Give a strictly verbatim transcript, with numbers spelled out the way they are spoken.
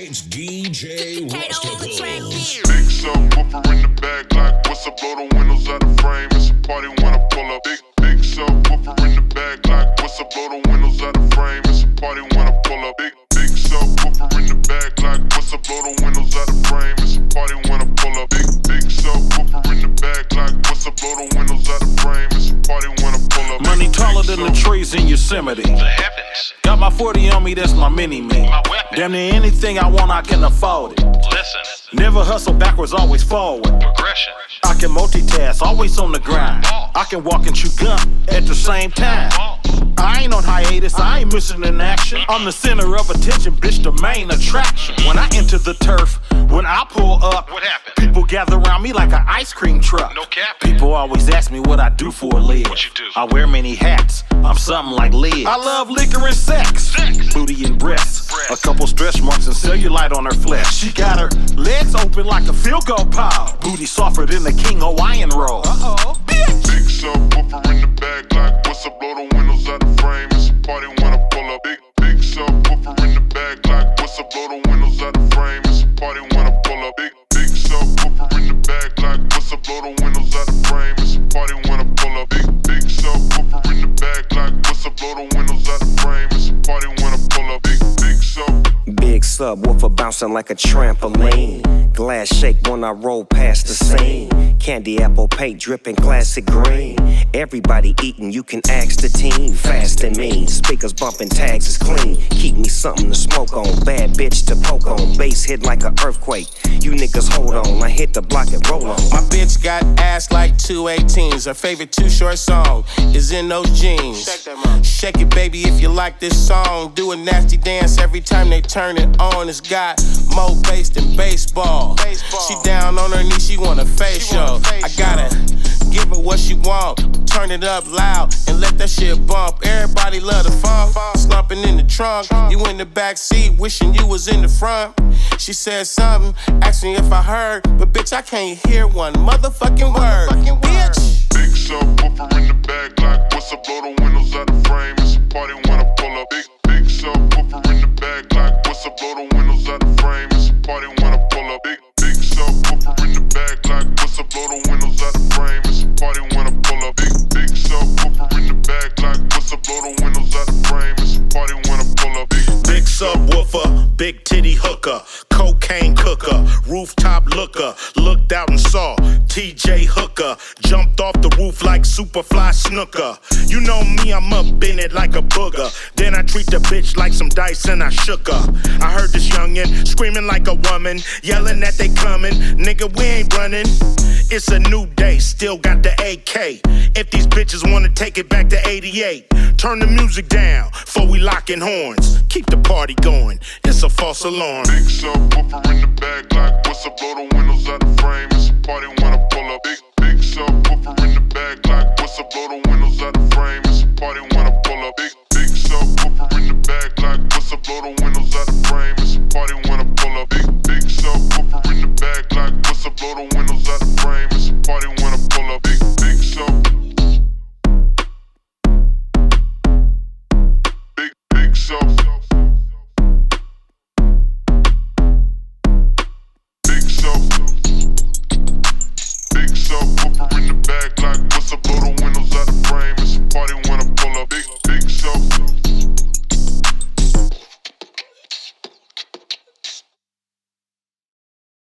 It's D J Rustical. Big subwoofer in the back, like what's up? Blow the windows out of frame. It's a party when I pull up. Big big subwoofer in the back, like what's up? Blow the windows out of frame. It's a party when I pull up. Big big subwoofer in the back, like what's up? Blow the windows out of frame. It's a party when I pull up. Big big subwoofer in the back, like what's up? Blow the windows out of frame. It's a party when I pull up. Money taller than the trees in Yosemite. The heavens. Got my forty on me, that's my mini-me. My weapon. Damn near anything I want, I can afford it. Listen. Never hustle backwards, always forward. Progression. I can multitask, always on the grind. I can walk and chew gum at the same time. I ain't on hiatus, I ain't missing in action. I'm the center of attention, bitch, the main attraction. When I enter the turf, when I pull up, What happened? people gather around me like an ice cream truck. No cap. People always ask me what I do for a live. What you do? I wear many hats, I'm something like Liz. I love liquor and sex, Sex. booty and breasts. Breasts. A couple stretch marks and cellulite on her flesh. She got her legs open like a field goal pile. Booty softer than the King Hawaiian roll. Uh-oh, bitch. Big subwoofer in the back, like what's up? Blow the windows out of frame. It's a party when I pull up. Big big subwoofer in the back, like what's up? Blow the windows out of frame. It's a party when I pull up. Big big subwoofer in the back, like what's up? Blow the windows out of frame. It's a party when I pull up. Big big subwoofer in the back, like what's up? Blow the windows out of frame. It's a party when I pull up. Big big sub. Big subwoofer bouncing like a trampoline. Glass shake when I roll past the scene. Candy apple paint dripping classic green. Everybody eating, you can ask the team. Fast and mean, speakers bumping, tags is clean. Keep me something to smoke on, bad bitch to poke on. Bass hit like an earthquake. You niggas hold on, I hit the block and roll on. My bitch got ass like two eighteens. Her favorite Too Short song is In Those Jeans. Shake it, baby, if you like this song. Do a nasty dance every time they turn it on. It's got more bass than baseball. She down on her knees, she want a facial. I gotta give her what she want. Turn it up loud and let that shit bump. Everybody love the funk. Slumping in the trunk. You in the back seat, wishing you was in the front. She said something, asked me if I heard, but bitch, I can't hear one motherfucking word. Bitch. Big subwoofer in the back, like what's up? Blow the windows out the frame. It's a party when I pull up. Big big subwoofer in the back, like what's up? Blow the windows out the frame. It's a party when I pull up. Big big subwoofer in the back, like what's up? Blow the windows out the frame. It's a party when I pull up. Big big subwoofer in the back, like what's up? Blow the windows out the frame. It's a party when I pull up. Big Big subwoofer, big titty hooker, cocaine cooker, rooftop looker, looked out and saw T J Hooker, jumped off the roof like Superfly Snooker. You know me, I'm up in it like a booger. Then I treat the bitch like some dice and I shook her. I heard this youngin' screaming like a woman, yelling that they coming. Nigga, we ain't running. It's a new day, still got the A K. If these bitches wanna take it back to eighty-eight, turn the music down before we lockin' horns. Keep the party going, it's a false alarm. Big subwoofer in the back, like what's up? Blow the windows out the frame. It's a party when I pull up. Big big subwoofer in the back, like what's up? Blow the windows out the frame. It's a party when